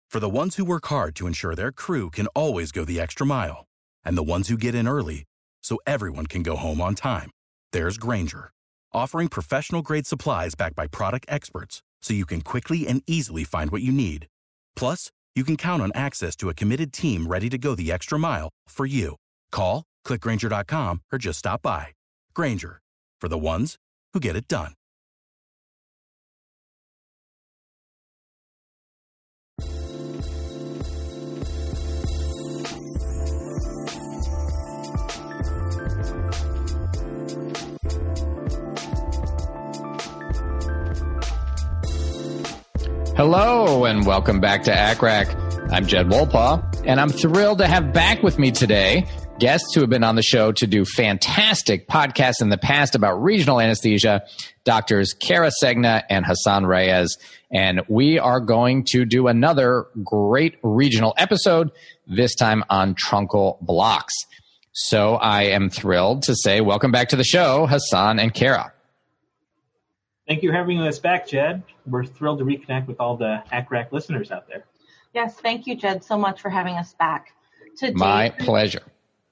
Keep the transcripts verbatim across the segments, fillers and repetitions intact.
For the ones who work hard to ensure their crew can always go the extra mile, and the ones who get in early so everyone can go home on time, there's Grainger, offering professional-grade supplies backed by product experts so you can quickly and easily find what you need. Plus, you can count on access to a committed team ready to go the extra mile for you. Call, click Grainger dot com, or just stop by. Grainger, for the ones who get it done. Hello, and welcome back to A C R A C. I'm Jed Wolpaw, and I'm thrilled to have back with me today guests who have been on the show to do fantastic podcasts in the past about regional anesthesia, Doctors Kara Segna and Hassan Reyes. And we are going to do another great regional episode, this time on truncal blocks. So I am thrilled to say welcome back to the show, Hassan and Kara. Thank you for having us back, Jed. We're thrilled to reconnect with all the A C R A C listeners out there. Yes, thank you, Jed, so much for having us back. Today, My pleasure.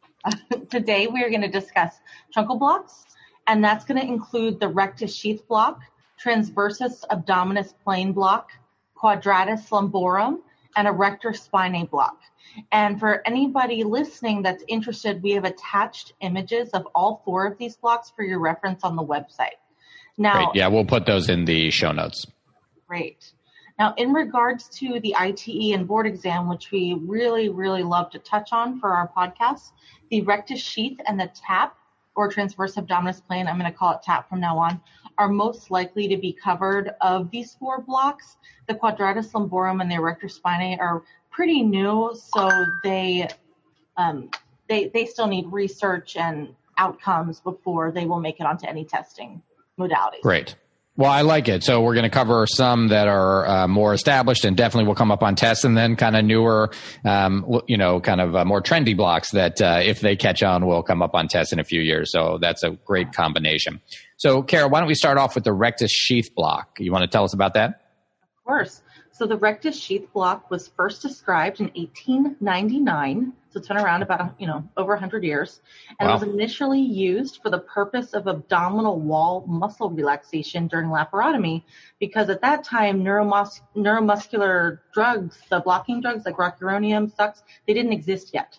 Today we are going to discuss truncal blocks, and that's going to include the rectus sheath block, transversus abdominis plane block, quadratus lumborum, and erector spinae block. And for anybody listening that's interested, we have attached images of all four of these blocks for your reference on the website. Now, Great. Yeah, we'll put those in the show notes. Great. Now, in regards to the I T E and board exam, which we really, really love to touch on for our podcast, the rectus sheath and the TAP, or transverse abdominis plane, I'm going to call it TAP from now on, are most likely to be covered of these four blocks. The quadratus lumborum and the erector spinae are pretty new, so they, um, they, they still need research and outcomes before they will make it onto any testing modalities. Great. Well, I like it. So we're going to cover some that are uh, more established and definitely will come up on tests, and then kind of newer, um, you know, kind of uh, more trendy blocks that uh, if they catch on will come up on tests in a few years. So that's a great combination. So, Kara, why don't we start off with the rectus sheath block? You want to tell us about that? Of course. So the rectus sheath block was first described in eighteen ninety-nine. So it's been around about, you know, over one hundred years. And wow. It was initially used for the purpose of abdominal wall muscle relaxation during laparotomy, because at that time, neuromus- neuromuscular drugs, the blocking drugs like rocuronium, Sux, they didn't exist yet.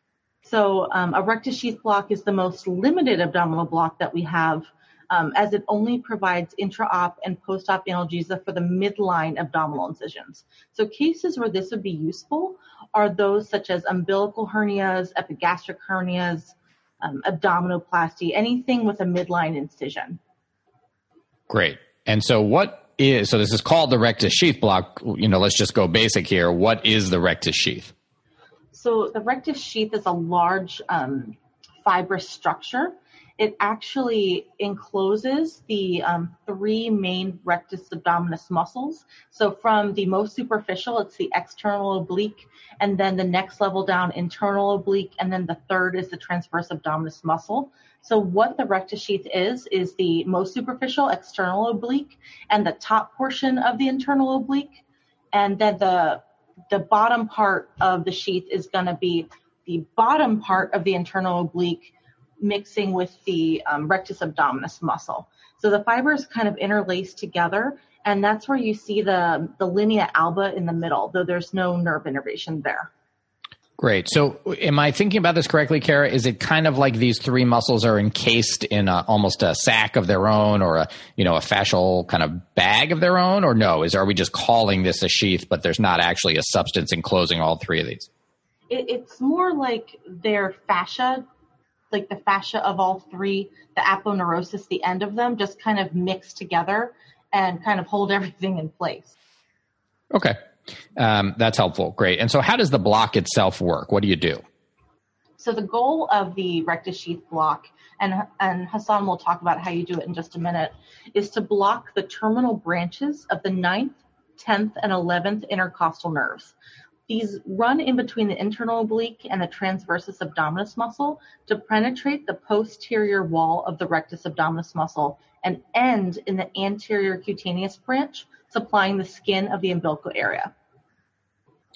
So um, a rectus sheath block is the most limited abdominal block that we have, Um, as it only provides intra-op and post-op analgesia for the midline abdominal incisions. So cases where this would be useful are those such as umbilical hernias, epigastric hernias, um, abdominoplasty, anything with a midline incision. Great. And so what is, so this is called the rectus sheath block. You know, let's just go basic here. What is the rectus sheath? So the rectus sheath is a large um, fibrous structure. It actually encloses the um, three main rectus abdominis muscles. So from the most superficial, it's the external oblique, and then the next level down, internal oblique, and then the third is the transverse abdominis muscle. So what the rectus sheath is, is the most superficial external oblique and the top portion of the internal oblique. And then the, the bottom part of the sheath is going to be the bottom part of the internal oblique mixing with the um, rectus abdominis muscle. So the fibers kind of interlace together, and that's where you see the, the linea alba in the middle, though there's no nerve innervation there. Great. So am I thinking about this correctly, Kara? Is it kind of like these three muscles are encased in a, almost a sac of their own, or a, you know, a fascial kind of bag of their own, or no? Is, are we just calling this a sheath, but there's not actually a substance enclosing all three of these? It, it's more like their fascia, like the fascia of all three, the aponeurosis, the end of them, just kind of mix together and kind of hold everything in place. Okay. Um, that's helpful. Great. And so how does the block itself work? What do you do? So the goal of the rectus sheath block, and, and Hassan will talk about how you do it in just a minute, is to block the terminal branches of the ninth, tenth, and eleventh intercostal nerves. These run in between the internal oblique and the transversus abdominis muscle to penetrate the posterior wall of the rectus abdominis muscle and end in the anterior cutaneous branch, supplying the skin of the umbilical area.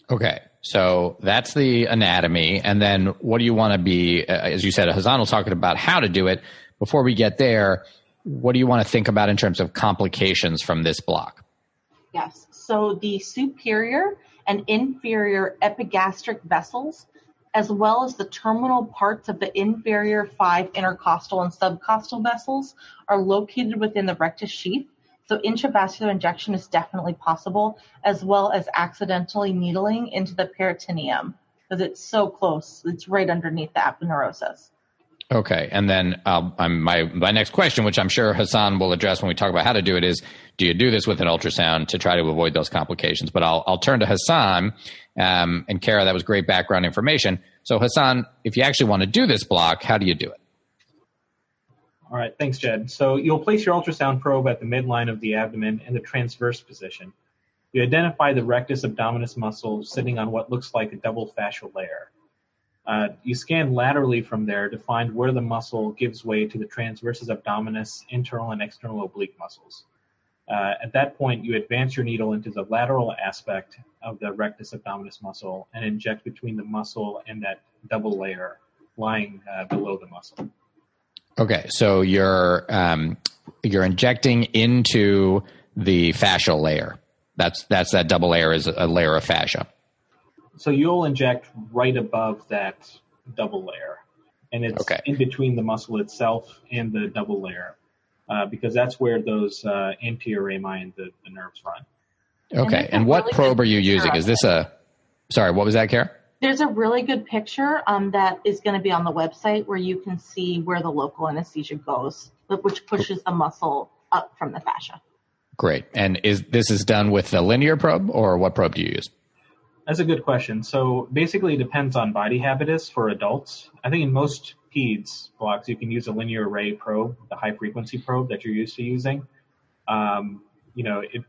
Okay, so that's the anatomy. And then what do you want to be, uh, as you said, Hassan will talk about how to do it. Before we get there, what do you want to think about in terms of complications from this block? Yes, so the superior and inferior epigastric vessels, as well as the terminal parts of the inferior five intercostal and subcostal vessels, are located within the rectus sheath. So intravascular injection is definitely possible, as well as accidentally needling into the peritoneum, because it's so close. It's right underneath the aponeurosis. Okay, and then uh, my my next question, which I'm sure Hassan will address when we talk about how to do it, is do you do this with an ultrasound to try to avoid those complications? But I'll I'll turn to Hassan um, and Kara. That was great background information. So Hassan, if you actually want to do this block, how do you do it? All right, thanks, Jed. So you'll place your ultrasound probe at the midline of the abdomen in the transverse position. You identify the rectus abdominis muscle sitting on what looks like a double fascial layer. Uh, you scan laterally from there to find where the muscle gives way to the transversus abdominis internal and external oblique muscles. Uh, at that point, you advance your needle into the lateral aspect of the rectus abdominis muscle and inject between the muscle and that double layer lying uh, below the muscle. Okay, so you're um, you're injecting into the fascial layer. That's that's that double layer is a layer of fascia. So you'll inject right above that double layer, and it's okay. in between the muscle itself and the double layer, uh, because that's where those uh, anterior rami and the, the nerves run. Okay, and, and what really probe are you using? Is this a? Sorry, what was that, Kara? There's a really good picture um, that is going to be on the website where you can see where the local anesthesia goes, which pushes the muscle up from the fascia. Great. And is this is done with the linear probe, or what probe do you use? That's a good question. So basically it depends on body habitus for adults. I think in most peds blocks, you can use a linear array probe, the high frequency probe that you're used to using. Um, you know, it,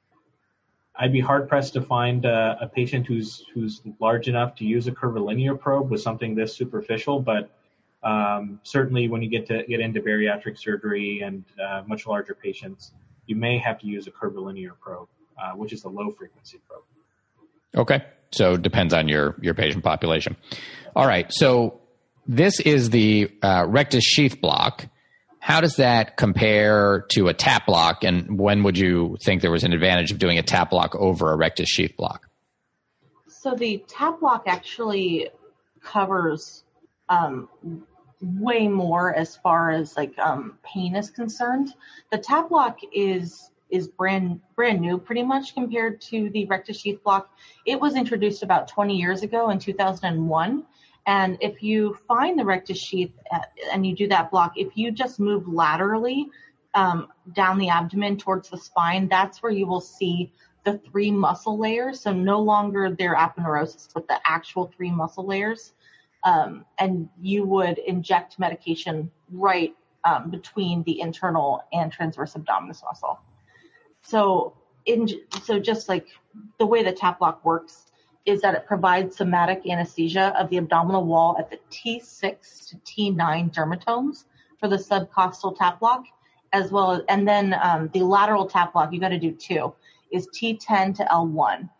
I'd be hard pressed to find uh, a patient who's who's large enough to use a curvilinear probe with something this superficial, but um, certainly when you get to get into bariatric surgery and uh, much larger patients, you may have to use a curvilinear probe, uh, which is a low frequency probe. Okay, so it depends on your your patient population. All right, so this is the uh, rectus sheath block. How does that compare to a tap block, and when would you think there was an advantage of doing a tap block over a rectus sheath block? So the tap block actually covers um, way more as far as like um, pain is concerned. The tap block is is brand brand new pretty much compared to the rectus sheath block. It was introduced about twenty years ago in two thousand one. And if you find the rectus sheath and you do that block, if you just move laterally um, down the abdomen towards the spine, that's where you will see the three muscle layers. So no longer their aponeurosis, but the actual three muscle layers. Um, and you would inject medication right um, between the internal and transverse abdominis muscle. So, in, so just like the way the tap block works is that it provides somatic anesthesia of the abdominal wall at the T six to T nine dermatomes for the subcostal tap block, as well as, and then um, the lateral tap block, you got to do two, is T ten to L one.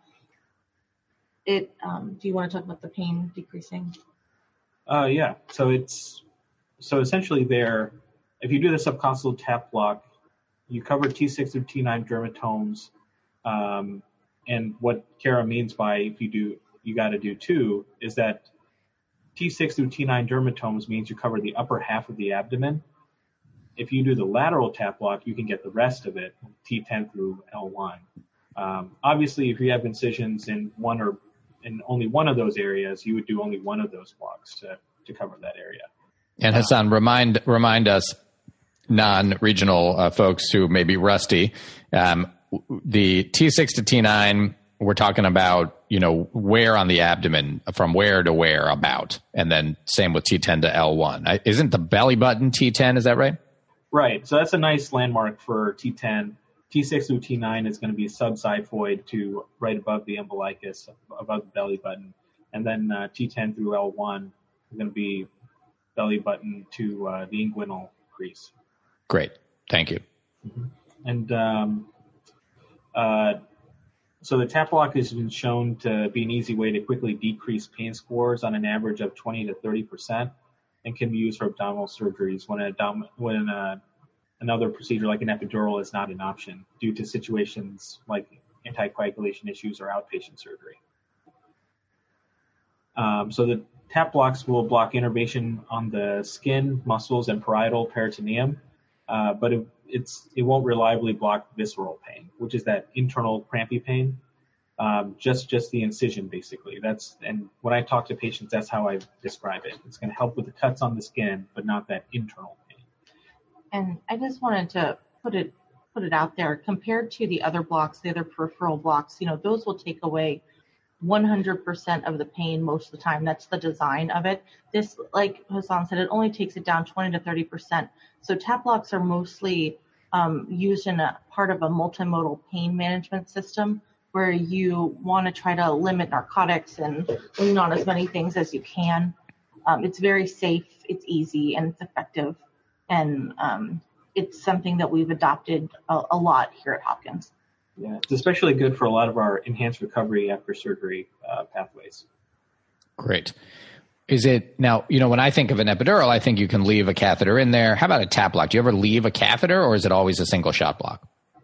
It. Um, do you want to talk about the pain decreasing? Uh, yeah. So it's so essentially there. If you do the subcostal tap block, you cover T six through T nine dermatomes. Um, And what Kara means by if you do, you got to do two, is that T six through T nine dermatomes means you cover the upper half of the abdomen. If you do the lateral tap block, you can get the rest of it, T ten through L one. Um, obviously, if you have incisions in one or in only one of those areas, you would do only one of those blocks to, to cover that area. And Hassan, uh, remind remind us, non-regional uh, folks who may be rusty, um, the T six to T nine, we're talking about, you know, where on the abdomen, from where to where about, and then same with T ten to L one. I, isn't the belly button T ten, is that right? Right. So that's a nice landmark for T ten. T six through T nine is going to be subxiphoid to right above the umbilicus, above the belly button. And then uh, T ten through L one is going to be belly button to uh, the inguinal crease. Great. Thank you. Mm-hmm. And um, uh, So the TAP-LOCK has been shown to be an easy way to quickly decrease pain scores on an average of twenty to thirty percent and can be used for abdominal surgeries when, a, when a, another procedure like an epidural is not an option due to situations like anticoagulation issues or outpatient surgery. Um, so the TAP blocks will block innervation on the skin, muscles, and parietal peritoneum, uh, but it, it's, it won't reliably block visceral pain, which is that internal crampy pain. Um, just just the incision, basically. That's and when I talk to patients, that's how I describe it. It's going to help with the cuts on the skin, but not that internal pain. And I just wanted to put it put it out there. Compared to the other blocks, the other peripheral blocks, you know, those will take away one hundred percent of the pain most of the time. That's the design of it. This, like Hassan said, it only takes it down twenty to thirty percent. So TAP blocks are mostly um, used in a part of a multimodal pain management system, where you want to try to limit narcotics and lean on as many things as you can. Um, it's very safe, it's easy, and it's effective. And um, it's something that we've adopted a, a lot here at Hopkins. Yeah, it's especially good for a lot of our enhanced recovery after surgery uh, pathways. Great. Is it now, you know, when I think of an epidural, I think you can leave a catheter in there. How about a TAP block? Do you ever leave a catheter, or is it always a single shot block?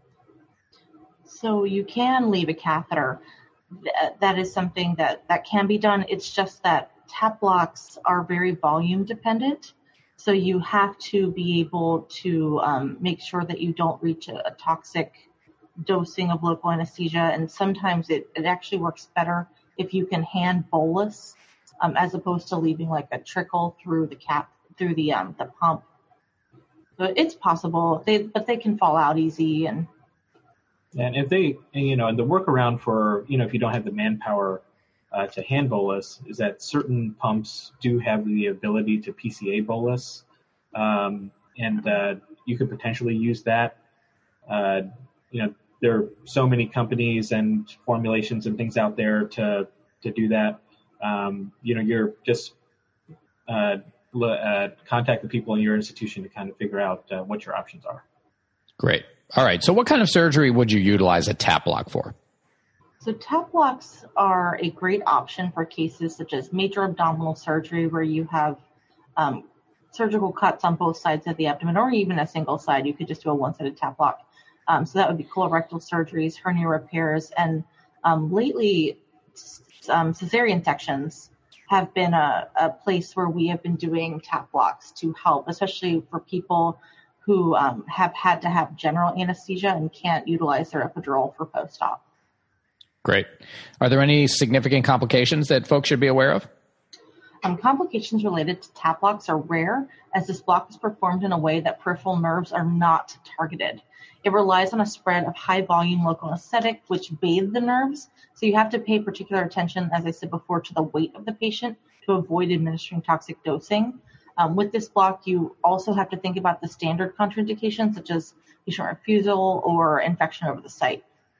So you can leave a catheter. That is something that, that can be done. It's just that TAP blocks are very volume dependent. So you have to be able to um, make sure that you don't reach a, a toxic dosing of local anesthesia. And sometimes it, it actually works better if you can hand bolus um, as opposed to leaving like a trickle through the cap, through the um, the pump. So it's possible, they, but they can fall out easy. And And if they, you know, and the workaround for, you know, if you don't have the manpower uh, to hand bolus is that certain pumps do have the ability to P C A bolus. Um, and uh, you could potentially use that. Uh, you know, there are so many companies and formulations and things out there to, to do that. Um, you know, you're just uh, uh, contact the people in your institution to kind of figure out uh, what your options are. Great. All right. So what kind of surgery would you utilize a TAP block for? So TAP blocks are a great option for cases such as major abdominal surgery where you have um, surgical cuts on both sides of the abdomen, or even a single side. You could just do a one-sided TAP block. Um, so that would be colorectal surgeries, hernia repairs, and um, lately um, cesarean sections have been a, a place where we have been doing TAP blocks to help, especially for people who um, have had to have general anesthesia and can't utilize their epidural for post-op. Great. Are there any significant complications that folks should be aware of? Um, complications related to TAP blocks are rare, as this block is performed in a way that peripheral nerves are not targeted. It relies on a spread of high-volume local anesthetic, which bathe the nerves, so you have to pay particular attention, as I said before, to the weight of the patient to avoid administering toxic dosing. Um, with this block, you also have to think about the standard contraindications, such as patient refusal or infection over the site.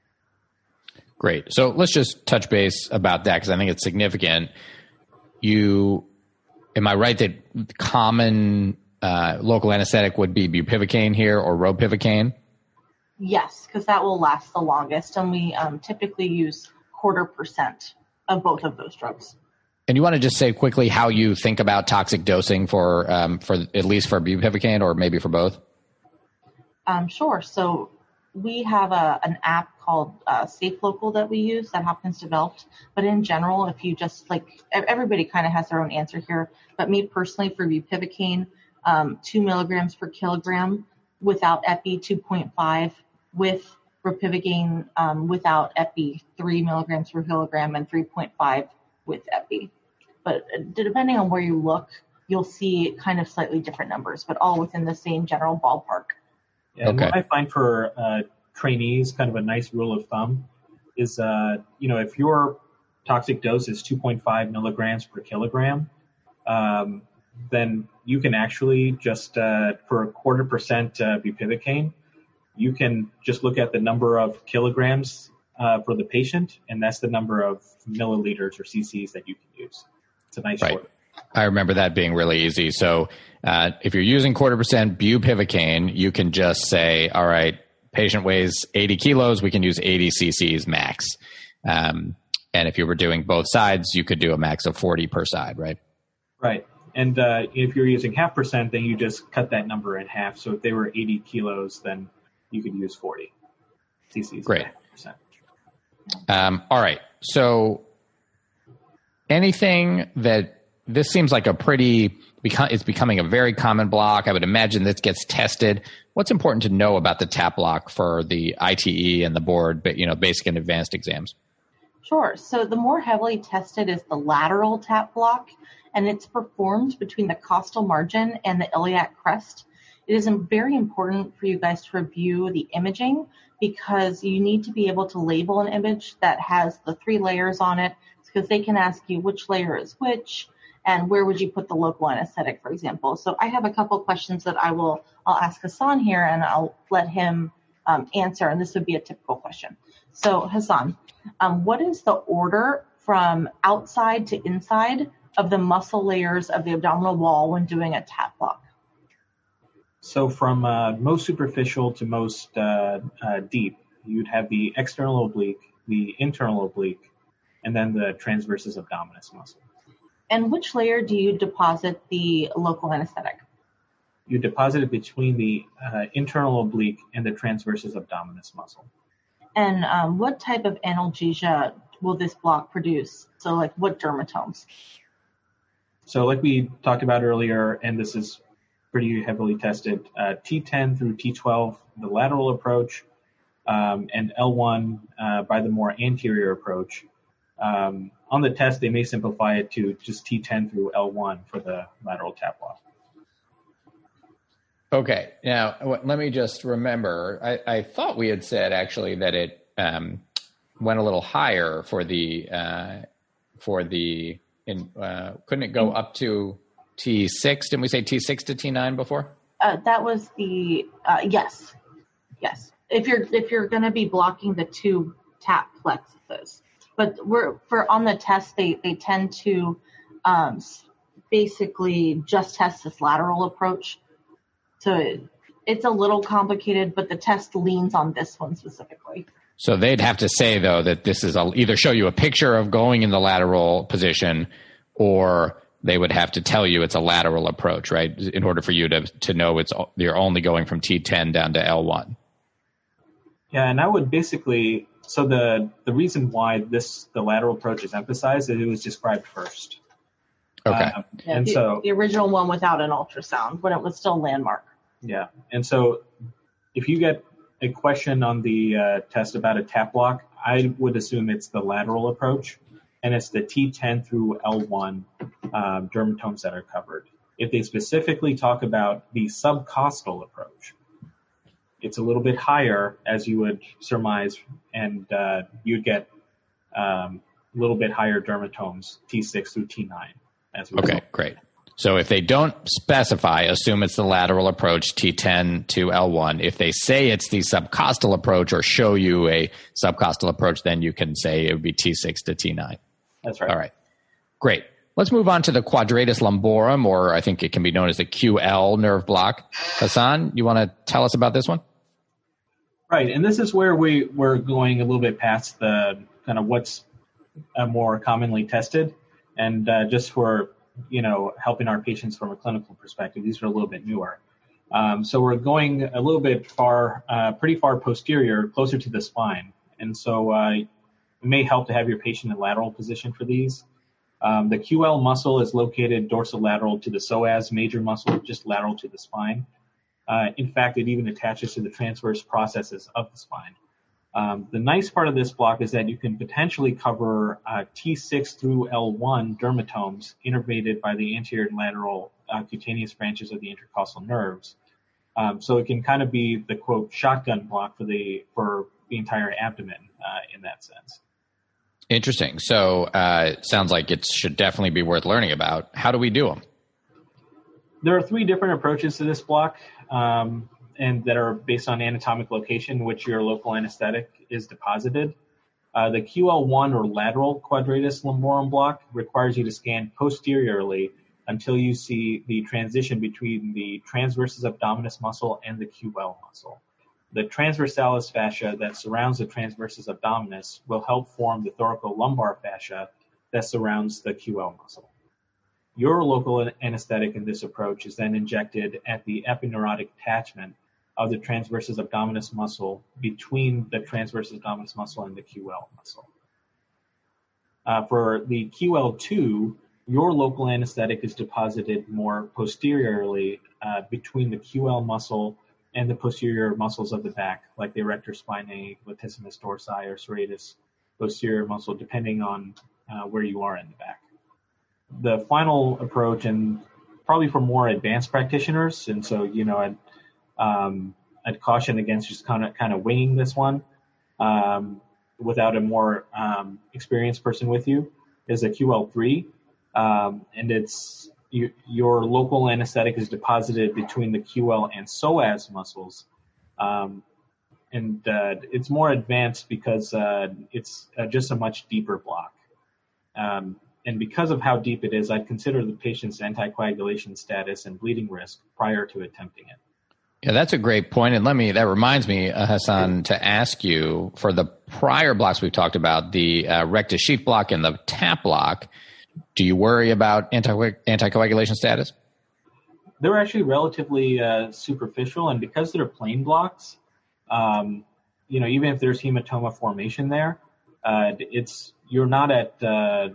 Great. So let's just touch base about that, because I think it's significant. You, am I right that common uh, local anesthetic would be bupivacaine here or ropivacaine? Yes, because that will last the longest, and we um, typically use quarter percent of both of those drugs. And you want to just say quickly how you think about toxic dosing for, um, for at least for bupivacaine, or maybe for both? Um, sure. So we have a, an app called uh, Safe Local that we use that Hopkins developed. But in general, if you just like, everybody kind of has their own answer here. But me personally, for bupivacaine, um, two milligrams per kilogram without epi, two point five, with ropivacaine um, without epi, three milligrams per kilogram, and three point five with epi. But depending on where you look, you'll see kind of slightly different numbers, but all within the same general ballpark. Yeah, and okay. What I find for uh, trainees, kind of a nice rule of thumb, is uh, you know, if your toxic dose is two point five milligrams per kilogram, um, then you can actually just uh, for a quarter percent uh, bupivacaine, you can just look at the number of kilograms uh, for the patient, and that's the number of milliliters or cc's that you can use. It's a nice right. short. I remember that being really easy. So uh, if you're using quarter percent bupivacaine, you can just say, all right, patient weighs eighty kilos, we can use eighty cc's max. Um, and if you were doing both sides, you could do a max of forty per side, right? Right. And uh, if you're using half percent, then you just cut that number in half. So if they were eighty kilos, then you could use forty cc's. Great. Um, all right. So anything that this seems like a pretty, it's becoming a very common block. I would imagine this gets tested. What's important to know about the TAP block for the I T E and the board, but you know, basic and advanced exams? Sure. So the more heavily tested is the lateral TAP block, and it's performed between the costal margin and the iliac crest. It is very important for you guys to review the imaging because you need to be able to label an image that has the three layers on it, because they can ask you which layer is which and where would you put the local anesthetic, for example. So I have a couple questions that I will, I'll ask Hassan here and I'll let him um, answer, and this would be a typical question. So Hassan, um, what is the order from outside to inside of the muscle layers of the abdominal wall when doing a TAP block? So from uh, most superficial to most uh, uh, deep, you'd have the external oblique, the internal oblique, and then the transversus abdominis muscle. And which layer do you deposit the local anesthetic? You deposit it between the uh, internal oblique and the transversus abdominis muscle. And um, what type of analgesia will this block produce? So like what dermatomes? So like we talked about earlier, and this is pretty heavily tested, uh, T ten through T twelve, the lateral approach, um, and L one uh, by the more anterior approach. Um, on the test, they may simplify it to just T ten through L one for the lateral TAP block. Okay. Now, let me just remember, I, I thought we had said actually that it um, went a little higher for the, uh, for the, in, uh, couldn't it go up to T six? Didn't we say T six to T nine before? Uh, that was the, uh, yes. Yes. If you're, if you're going to be blocking the two TAP plexuses. But we're for on the test, they, they tend to um, basically just test this lateral approach. So it, it's a little complicated, but the test leans on this one specifically. So they'd have to say, though, that this is a, either show you a picture of going in the lateral position, or they would have to tell you it's a lateral approach, right, in order for you to, to know it's you're only going from T ten down to L one. Yeah, and I would basically... So the, the reason why this the lateral approach is emphasized is it was described first. Okay. Uh, yeah, and the, so the original one without an ultrasound, when it was still landmark. Yeah. And so if you get a question on the uh, test about a TAP block, I would assume it's the lateral approach, and it's the T ten through L one uh, dermatomes that are covered. If they specifically talk about the subcostal approach, it's a little bit higher, as you would surmise, and uh, you'd get um, a little bit higher dermatomes, T six through T nine. As a okay, result. Great. So if they don't specify, assume it's the lateral approach, T ten to L one. If they say it's the subcostal approach or show you a subcostal approach, then you can say it would be T six to T nine. That's right. All right. Great. Let's move on to the quadratus lumborum, or I think it can be known as the Q L nerve block. Hassan, you want to tell us about this one? Right, and this is where we, we're going a little bit past the kind of what's uh, more commonly tested, and uh, just for, you know, helping our patients from a clinical perspective, these are a little bit newer. Um, so we're going a little bit far, uh, pretty far posterior, closer to the spine, and so uh, it may help to have your patient in lateral position for these. Um, the Q L muscle is located dorsolateral to the psoas major muscle, just lateral to the spine. Uh, in fact, it even attaches to the transverse processes of the spine. Um, the nice part of this block is that you can potentially cover uh, T six through L one dermatomes innervated by the anterior and lateral uh, cutaneous branches of the intercostal nerves. Um, so it can kind of be the, quote, shotgun block for the for the entire abdomen uh, in that sense. Interesting. So uh, sounds like it should definitely be worth learning about. How do we do them? There are three different approaches to this block, um, and that are based on anatomic location, which your local anesthetic is deposited. Uh, the Q L one or lateral quadratus lumborum block requires you to scan posteriorly until you see the transition between the transversus abdominis muscle and the Q L muscle. the transversalis fascia that surrounds the transversus abdominis will help form the thoracolumbar fascia that surrounds the Q L muscle. Your local anesthetic in this approach is then injected at the epineurotic attachment of the transversus abdominis muscle between the transversus abdominis muscle and the Q L muscle. Uh, for the Q L two, your local anesthetic is deposited more posteriorly uh, between the Q L muscle and the posterior muscles of the back, like the erector spinae, latissimus dorsi, or serratus posterior muscle, depending on uh, where you are in the back. The final approach, and probably for more advanced practitioners, and so, you know, I'd, um, I'd caution against just kind of kind of winging this one um, without a more um, experienced person with you, is a Q L three, um, and it's you, your local anesthetic is deposited between the Q L and psoas muscles, um, and uh, it's more advanced because uh, it's uh, just a much deeper block. Um, And because of how deep it is, I'd consider the patient's anticoagulation status and bleeding risk prior to attempting it. Yeah, that's a great point. And let me, that reminds me, uh, Hassan, to ask you for the prior blocks we've talked about, the uh, rectus sheath block and the tap block, do you worry about anti- anticoagulation status? They're actually relatively uh, superficial, and because they're plain blocks, um, you know, even if there's hematoma formation there, uh, it's, you're not at, uh,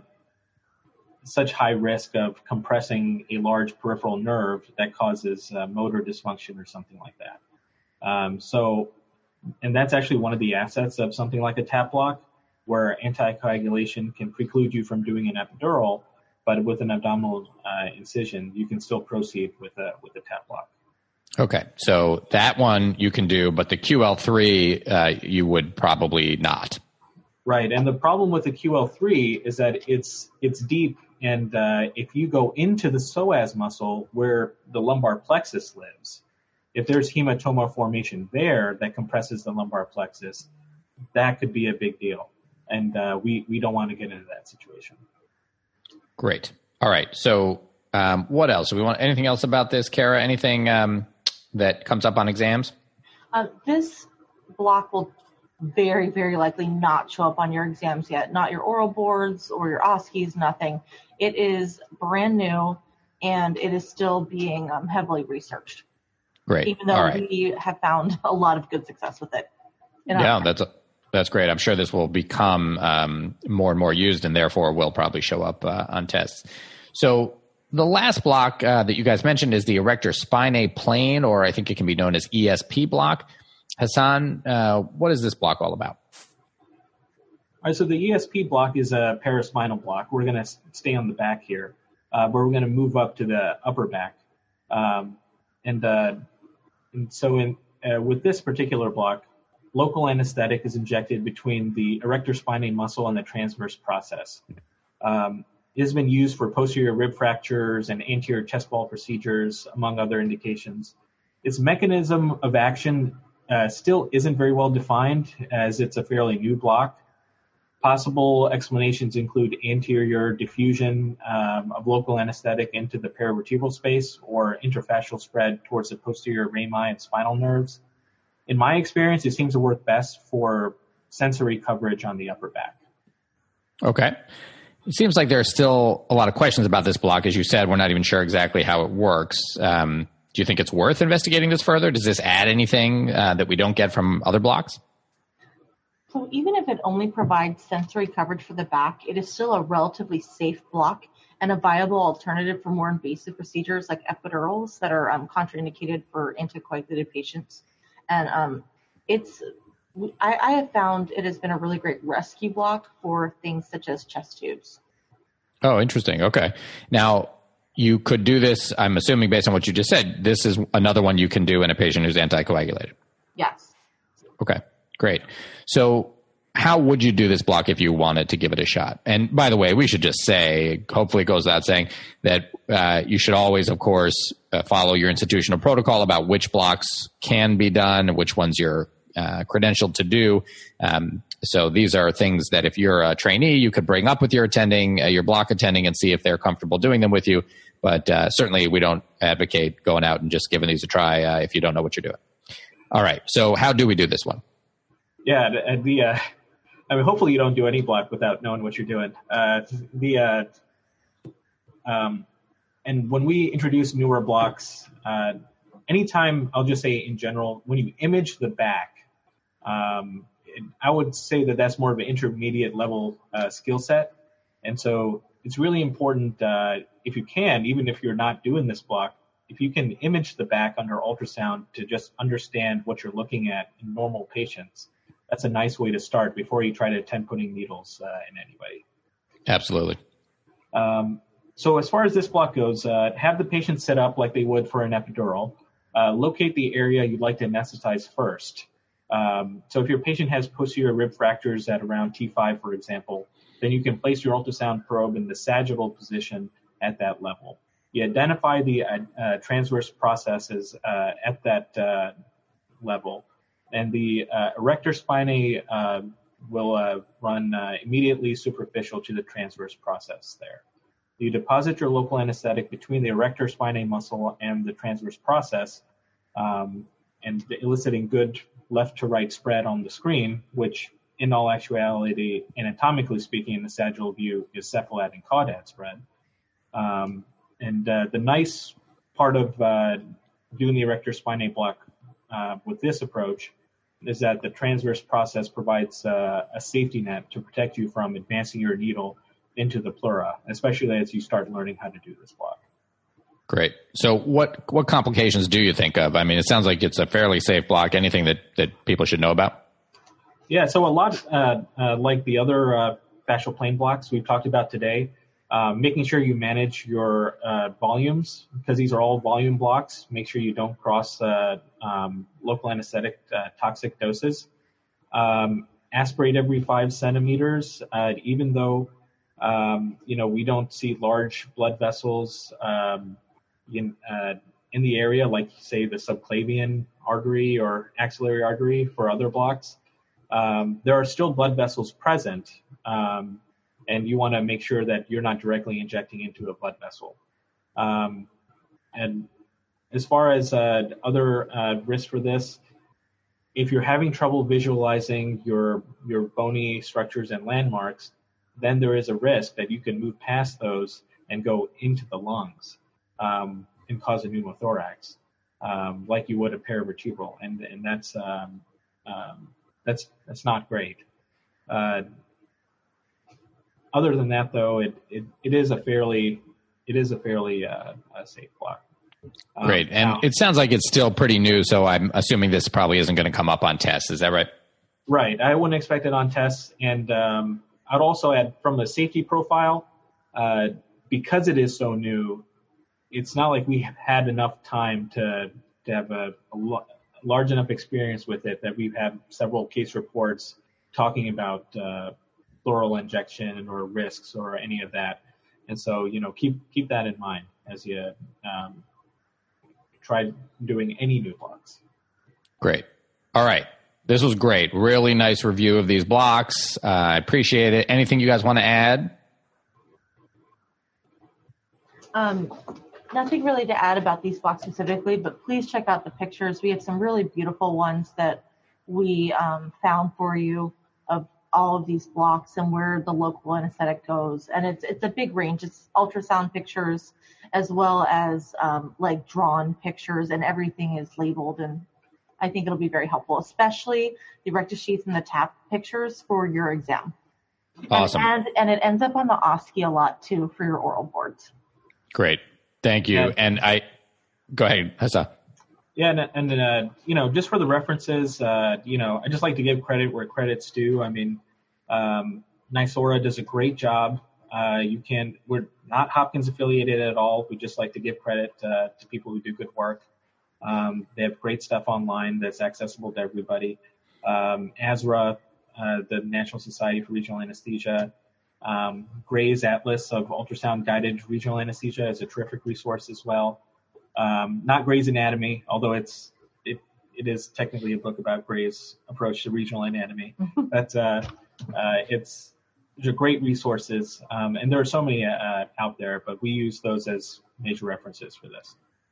such high risk of compressing a large peripheral nerve that causes uh, motor dysfunction or something like that. Um, so, and that's actually one of the assets of something like a tap block, where anticoagulation can preclude you from doing an epidural, but with an abdominal uh, incision, you can still proceed with a with a tap block. Okay, so that one you can do, but the Q L three uh, you would probably not. Right, and the problem with the Q L three is that it's it's deep, and uh, if you go into the psoas muscle where the lumbar plexus lives, if there's hematoma formation there that compresses the lumbar plexus, that could be a big deal, and uh, we we don't want to get into that situation. Great. All right. So, um, what else? Do we want anything else about this, Kara? Anything um, that comes up on exams? Uh, this block will very, very likely not show up on your exams yet, not your oral boards or your O S C Es, nothing. It is brand new, and it is still being um, heavily researched. Great. Even though All right. we have found a lot of good success with it. Yeah, that's a, that's great. I'm sure this will become um, more and more used, and therefore will probably show up uh, on tests. So the last block uh, that you guys mentioned is the erector spinae plane, or I think it can be known as E S P block. Hassan, uh, what is this block all about? All right, so the E S P block is a paraspinal block. We're going to stay on the back here, uh, but we're going to move up to the upper back. Um, and, uh, and so in, uh, with this particular block, local anesthetic is injected between the erector spinae muscle and the transverse process. Um, it has been used for posterior rib fractures and anterior chest wall procedures, among other indications. Its mechanism of action uh, still isn't very well defined, as it's a fairly new block. Possible explanations include anterior diffusion um, of local anesthetic into the paravertebral space, or intrafascial spread towards the posterior rami and spinal nerves. In my experience, it seems to work best for sensory coverage on the upper back. Okay. It seems like there are still a lot of questions about this block. As you said, we're not even sure exactly how it works. Um, do you think it's worth investigating this further? Does this add anything uh, that we don't get from other blocks? So even if it only provides sensory coverage for the back, it is still a relatively safe block and a viable alternative for more invasive procedures like epidurals that are um, contraindicated for anticoagulated patients. And um, it's, I, I have found it has been a really great rescue block for things such as chest tubes. Oh, interesting. Okay. Now, you could do this, I'm assuming based on what you just said, this is another one you can do in a patient who's anticoagulated. Yes. Okay, great. So how would you do this block if you wanted to give it a shot? And by the way, we should just say, hopefully it goes without saying, that uh, you should always, of course, uh, follow your institutional protocol about which blocks can be done, which ones you're uh, credentialed to do. Um, so these are things that if you're a trainee, you could bring up with your attending, uh, your block attending, and see if they're comfortable doing them with you. But uh, certainly we don't advocate going out and just giving these a try uh, if you don't know what you're doing. All right. So how do we do this one? Yeah, the, the uh, I mean, hopefully you don't do any block without knowing what you're doing. Uh, the uh, um, and when we introduce newer blocks, uh, anytime, I'll just say in general, when you image the back, um, it, I would say that that's more of an intermediate level uh, skill set. And so it's really important, uh, if you can, even if you're not doing this block, if you can image the back under ultrasound to just understand what you're looking at in normal patients, that's a nice way to start before you try to attempt putting needles uh, in anybody. Absolutely. Um, so as far as this block goes, uh, have the patient set up like they would for an epidural. Uh, locate the area you'd like to anesthetize first. Um, so if your patient has posterior rib fractures at around T five, for example, then you can place your ultrasound probe in the sagittal position at that level. You identify the uh, uh, transverse processes uh, at that uh, level, and the uh, erector spinae uh, will uh, run uh, immediately superficial to the transverse process there. You deposit your local anesthetic between the erector spinae muscle and the transverse process, um, and eliciting good left to right spread on the screen, which in all actuality, anatomically speaking, in the sagittal view, is cephalad and caudad spread. Um, and uh, the nice part of uh, doing the erector spinae block uh, with this approach is that the transverse process provides uh, a safety net to protect you from advancing your needle into the pleura, especially as you start learning how to do this block. Great. So what what complications do you think of? I mean, it sounds like it's a fairly safe block. Anything that, that people should know about? Yeah, so a lot uh, uh, like the other uh, fascial plane blocks we've talked about today, uh, making sure you manage your uh, volumes, because these are all volume blocks. Make sure you don't cross uh, um, local anesthetic uh, toxic doses. Um, aspirate every five centimeters, uh, even though Um, you know, we don't see large blood vessels um, in, uh, in the area, like, say, the subclavian artery or axillary artery for other blocks. Um, there are still blood vessels present, um, and you want to make sure that you're not directly injecting into a blood vessel. Um, and as far as uh, other uh, risks for this, if you're having trouble visualizing your your bony structures and landmarks, then there is a risk that you can move past those and go into the lungs um, and cause a pneumothorax, um, like you would a paravertebral, and and that's um, um, that's that's not great. Uh, other than that, though, it, it, it is a fairly it is a fairly uh, a safe block. Um, Great, and now, it sounds like it's still pretty new, so I'm assuming this probably isn't going to come up on tests. Is that right? Right, I wouldn't expect it on tests, and um, I'd also add from the safety profile, uh, because it is so new, it's not like we have had enough time to to have a, a lo- large enough experience with it that we've had several case reports talking about uh, pleural injection or risks or any of that. And so, you know, keep keep that in mind as you um, try doing any new blocks. Great. All right. This was great. Really nice review of these blocks. Uh, I appreciate it. Anything you guys want to add? Um, nothing really to add about these blocks specifically, but please check out the pictures. We have some really beautiful ones that we um, found for you of all of these blocks and where the local anesthetic goes. And it's it's a big range. It's ultrasound pictures as well as um, like drawn pictures, and everything is labeled, and I think it'll be very helpful, especially the rectus sheath and the tap pictures for your exam. Awesome. And, and, and it ends up on the O S C E a lot, too, for your oral boards. Great. Thank you. Yeah. And I, go ahead, Hassa. Yeah, and, and uh, you know, just for the references, uh, you know, I just like to give credit where credit's due. I mean, um, Nysora does a great job. Uh, you can, we're not Hopkins affiliated at all. We just like to give credit uh, to people who do good work. Um, they have great stuff online that's accessible to everybody. Um, A S R A, uh, the National Society for Regional Anesthesia, um, Gray's Atlas of Ultrasound Guided Regional Anesthesia is a terrific resource as well. Um, not Gray's Anatomy, although it's it it is technically a book about Gray's approach to regional anatomy. But uh, uh, it's they're great resources, um, and there are so many uh, out there. But we use those as major references for this.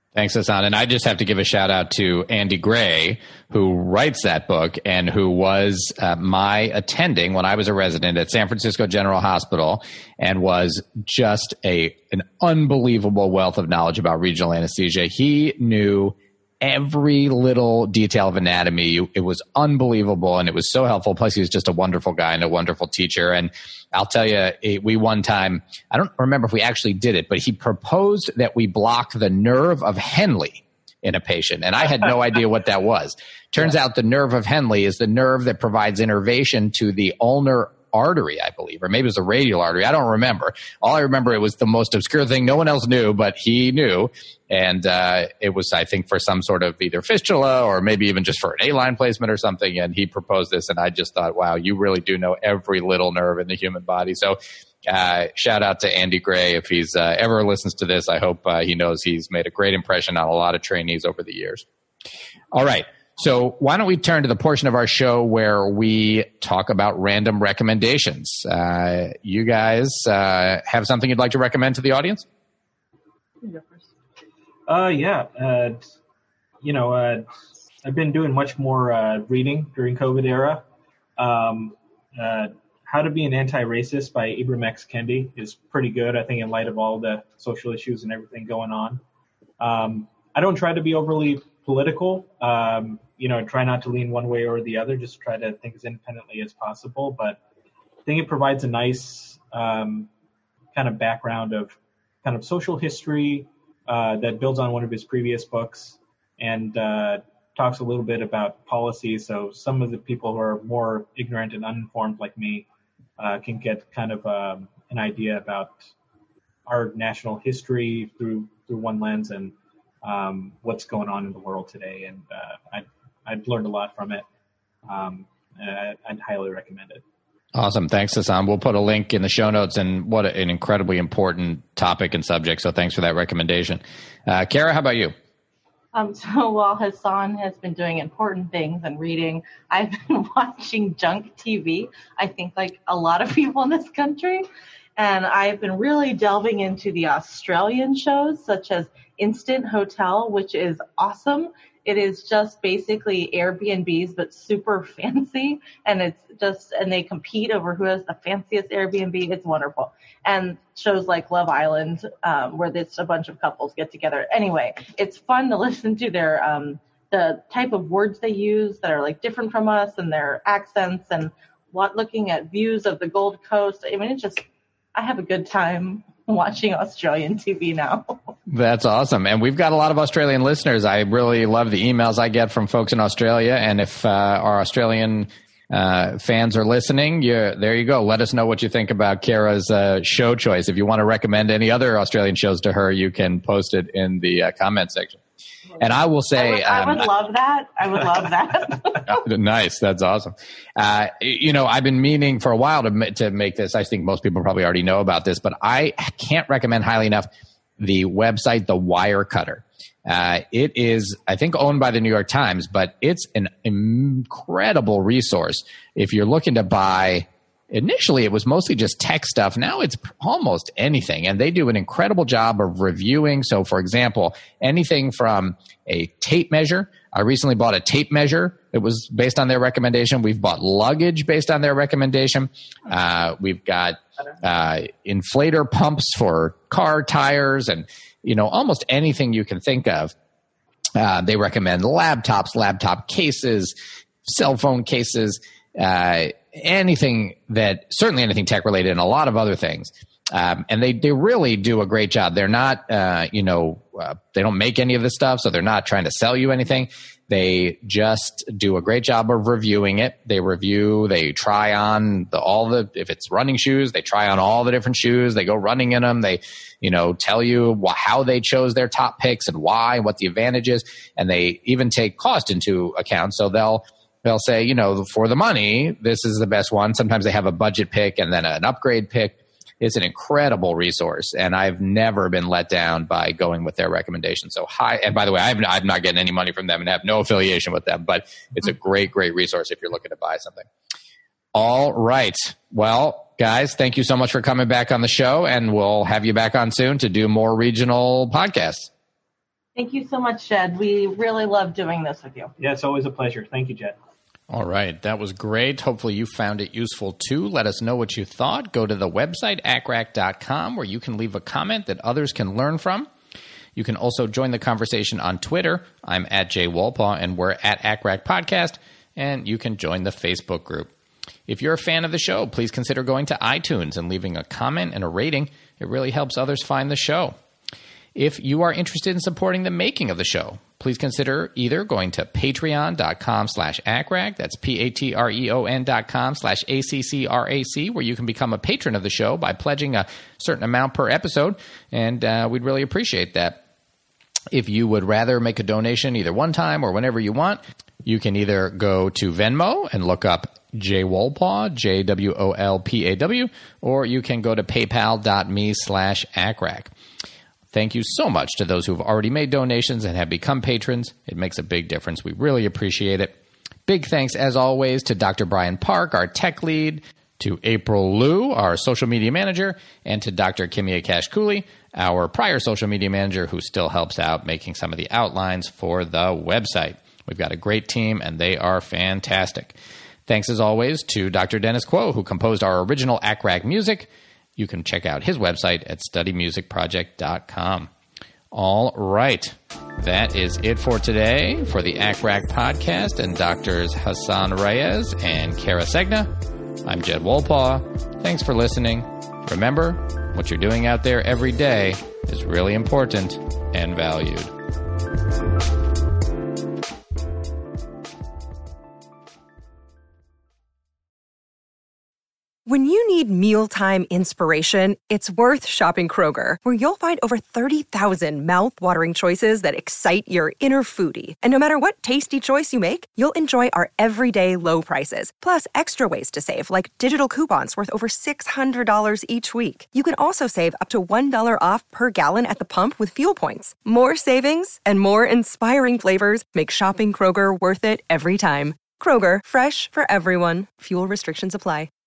Thanks, Hassan. And I just have to give a shout out to Andy Gray, who writes that book and who was uh, my attending when I was a resident at San Francisco General Hospital, and was just a an unbelievable wealth of knowledge about regional anesthesia. He knew every little detail of anatomy. It was unbelievable, and it was so helpful. Plus, he was just a wonderful guy and a wonderful teacher. And I'll tell you, we one time, I don't remember if we actually did it, but he proposed that we block the nerve of Henle in a patient. And I had no idea what that was. Turns yeah. out the nerve of Henle is the nerve that provides innervation to the ulnar artery, I believe, or maybe it was a radial artery. I don't remember. All I remember, it was the most obscure thing. No one else knew, but he knew. And uh, it was, I think, for some sort of either fistula or maybe even just for an A-line placement or something. And he proposed this, and I just thought, wow, you really do know every little nerve in the human body. So uh, shout out to Andy Gray. If he's uh, ever listens to this, I hope uh, he knows he's made a great impression on a lot of trainees over the years. All right. So why don't we turn to the portion of our show where we talk about random recommendations? Uh, you guys uh, have something you'd like to recommend to the audience? Uh, yeah. Uh, you know, uh, I've been doing much more uh, reading during COVID era. Um, uh, How to Be an Anti-Racist by Ibram X. Kendi is pretty good, I think, in light of all the social issues and everything going on. Um, I don't try to be overly political. Um, you know, try not to lean one way or the other, just try to think as independently as possible. But I think it provides a nice um, kind of background of kind of social history uh, that builds on one of his previous books, and uh, talks a little bit about policy. So some of the people who are more ignorant and uninformed like me uh, can get kind of um, an idea about our national history through through one lens, and um, what's going on in the world today. And uh, I I've learned a lot from it. Um, and I'd highly recommend it. Awesome. Thanks, Hassan. We'll put a link in the show notes, and what an incredibly important topic and subject. So thanks for that recommendation. Uh, Kara, how about you? Um, so while Hassan has been doing important things and reading, I've been watching junk T V, I think like a lot of people in this country. And I've been really delving into the Australian shows, such as Instant Hotel, which is awesome. It is just basically Airbnbs, but super fancy. And it's just, and they compete over who has the fanciest Airbnb. It's wonderful. And shows like Love Island, um, where it's a bunch of couples get together. Anyway, it's fun to listen to their, um, the type of words they use that are like different from us, and their accents, and what, looking at views of the Gold Coast. I mean, it's just, I have a good time watching Australian T V now. That's awesome. And we've got a lot of Australian listeners. I really love the emails I get from folks in Australia. And if uh, our Australian uh, fans are listening, you, there you go. Let us know what you think about Kara's uh, show choice. If you want to recommend any other Australian shows to her, you can post it in the uh, comment section. And I will say, I would, I would um, love that. I would love that. Nice. That's awesome. Uh, you know, I've been meaning for a while to to make this. I think most people probably already know about this, but I can't recommend highly enough the website, The Wirecutter. Uh, it is, I think, owned by the New York Times, but it's an incredible resource if you're looking to buy. Initially, it was mostly just tech stuff. Now it's almost anything. And they do an incredible job of reviewing. So, for example, anything from a tape measure. I recently bought a tape measure. It was based on their recommendation. We've bought luggage based on their recommendation. Uh, we've got uh, inflator pumps for car tires, and, you know, almost anything you can think of. Uh, they recommend laptops, laptop cases, cell phone cases, uh, anything that, certainly anything tech related, and a lot of other things. Um, and they, they really do a great job. They're not, uh, you know, uh, they don't make any of this stuff, so they're not trying to sell you anything. They just do a great job of reviewing it. They review, they try on the, all the, if it's running shoes, they try on all the different shoes. They go running in them. They, you know, tell you wh- how they chose their top picks and why, and what the advantage is. And they even take cost into account. So they'll, They'll say, you know, for the money, this is the best one. Sometimes they have a budget pick and then an upgrade pick. It's an incredible resource, and I've never been let down by going with their recommendations. So high, and by the way, I've, I'm not getting any money from them and have no affiliation with them, but it's a great, great resource if you're looking to buy something. All right. Well, guys, thank you so much for coming back on the show, and we'll have you back on soon to do more regional podcasts. Thank you so much, Jed. We really love doing this with you. Yeah, it's always a pleasure. Thank you, Jed. All right. That was great. Hopefully you found it useful too. Let us know what you thought. Go to the website, A C R A C dot com, where you can leave a comment that others can learn from. You can also join the conversation on Twitter. I'm at Jay Wolpaw, and we're at A C R A C Podcast, and you can join the Facebook group. If you're a fan of the show, please consider going to iTunes and leaving a comment and a rating. It really helps others find the show. If you are interested in supporting the making of the show, please consider either going to patreon.com slash ACRAC, that's P-A-T-R-E-O-N dot com slash A-C-C-R-A-C, where you can become a patron of the show by pledging a certain amount per episode, and uh, we'd really appreciate that. If you would rather make a donation either one time or whenever you want, you can either go to Venmo and look up Jay Wolpaw, J W O L P A W, or you can go to paypal.me slash ACRAC. Thank you so much to those who have already made donations and have become patrons. It makes a big difference. We really appreciate it. Big thanks, as always, to Doctor Brian Park, our tech lead, to April Liu, our social media manager, and to Doctor Kimia Cash-Cooley, our prior social media manager, who still helps out making some of the outlines for the website. We've got a great team, and they are fantastic. Thanks, as always, to Doctor Dennis Quo, who composed our original A C R A C music. You can check out his website at study music project dot com. All right. That is it for today for the A C R A C podcast and Doctors Hassan Reyes and Kara Segna. I'm Jed Wolpaw. Thanks for listening. Remember, what you're doing out there every day is really important and valued. When you need mealtime inspiration, it's worth shopping Kroger, where you'll find over thirty thousand mouth-watering choices that excite your inner foodie. And no matter what tasty choice you make, you'll enjoy our everyday low prices, plus extra ways to save, like digital coupons worth over six hundred dollars each week. You can also save up to one dollar off per gallon at the pump with fuel points. More savings and more inspiring flavors make shopping Kroger worth it every time. Kroger, fresh for everyone. Fuel restrictions apply.